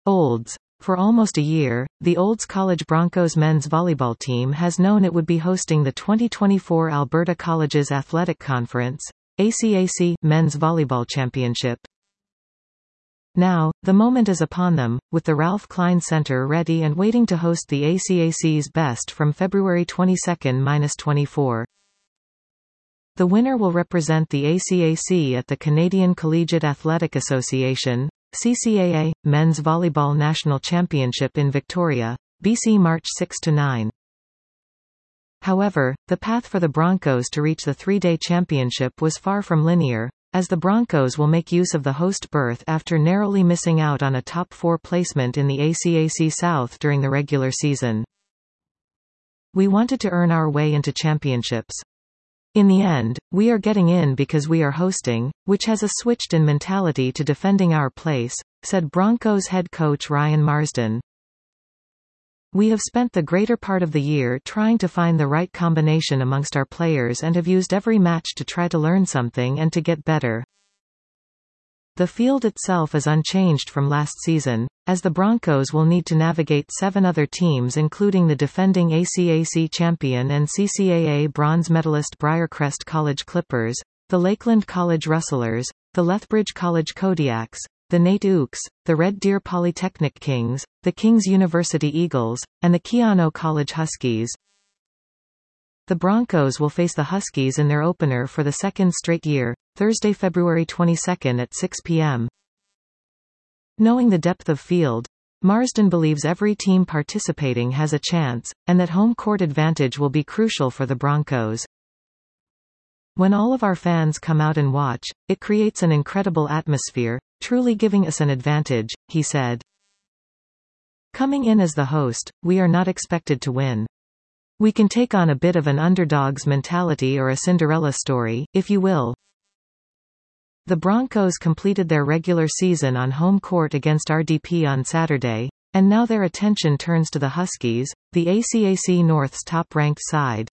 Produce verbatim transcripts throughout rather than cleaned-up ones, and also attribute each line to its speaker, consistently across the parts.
Speaker 1: Olds. For almost a year, the Olds College Broncos men's volleyball team has known it would be hosting the twenty twenty-four Alberta Colleges Athletic Conference, A C A C, Men's Volleyball Championship. Now, the moment is upon them, with the Ralph Klein Center ready and waiting to host the A C A C's Best from February twenty-second to twenty-fourth. The winner will represent the A C A C at the Canadian Collegiate Athletic Association, C C A A, Men's Volleyball National Championship in Victoria, B C March sixth to ninth. However, the path for the Broncos to reach the three-day championship was far from linear, as the Broncos will make use of the host berth after narrowly missing out on a top four placement in the A C A C South during the regular season. We wanted to earn our way into championships. In the end, we are getting in because we are hosting, which has a switched in mentality to defending our place, said Broncos head coach Ryan Marsden. We have spent the greater part of the year trying to find the right combination amongst our players and have used every match to try to learn something and to get better. The field itself is unchanged from last season, as the Broncos will need to navigate seven other teams including the defending A C A C champion and C C A A bronze medalist Briarcrest College Clippers, the Lakeland College Rustlers, the Lethbridge College Kodiaks, the Nate Ooks, the Red Deer Polytechnic Kings, the Kings University Eagles, and the Keano College Huskies. The Broncos will face the Huskies in their opener for the second straight year, Thursday, February twenty-second at six p m Knowing the depth of field, Marsden believes every team participating has a chance, and that home court advantage will be crucial for the Broncos. When all of our fans come out and watch, it creates an incredible atmosphere, truly giving us an advantage, he said. Coming in as the host, we are not expected to win. We can take on a bit of an underdog's mentality or a Cinderella story, if you will. The Broncos completed their regular season on home court against R D P on Saturday, and now their attention turns to the Huskies, the A C A C North's top-ranked side.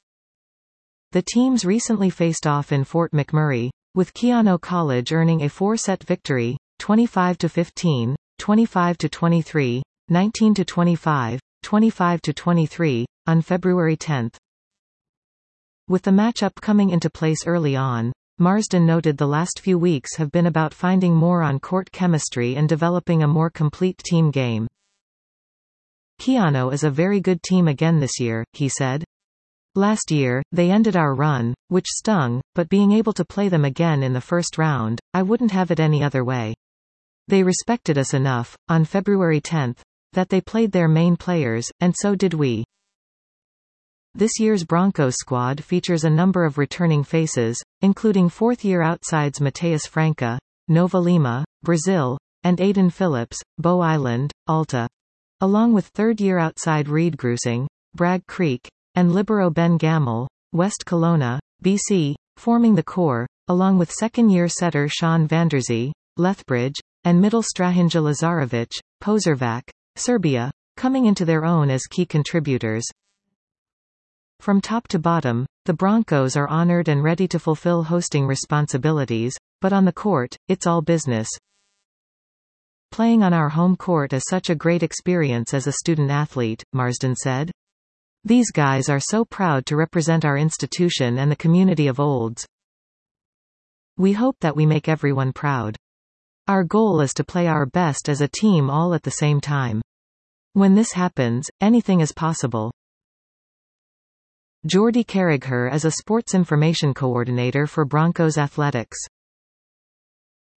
Speaker 1: The teams recently faced off in Fort McMurray, with Keano College earning a four-set victory, twenty-five to fifteen, twenty-five to twenty-three, nineteen to twenty-five, twenty-five to twenty-three, on February tenth. With the matchup coming into place early on, Marsden noted the last few weeks have been about finding more on-court chemistry and developing a more complete team game. Keano is a very good team again this year, he said. Last year, they ended our run, which stung, but being able to play them again in the first round, I wouldn't have it any other way. They respected us enough, on February tenth, that they played their main players, and so did we. This year's Broncos squad features a number of returning faces, including fourth-year outsides Mateus Franca, Nova Lima, Brazil, and Aiden Phillips, Bow Island, Alta. Along with third-year outside Reed Grusing, Bragg Creek, and libero Ben Gamel, West Kelowna, B C, forming the core, along with second-year setter Sean Vanderzee, Lethbridge, and middle Strahinja Lazarevic, Pozervac, Serbia, coming into their own as key contributors. From top to bottom, the Broncos are honored and ready to fulfill hosting responsibilities, but on the court, it's all business. Playing on our home court is such a great experience as a student athlete, Marsden said. These guys are so proud to represent our institution and the community of Olds. We hope that we make everyone proud. Our goal is to play our best as a team all at the same time. When this happens, anything is possible. Jordy Carragher is a sports information coordinator for Broncos Athletics.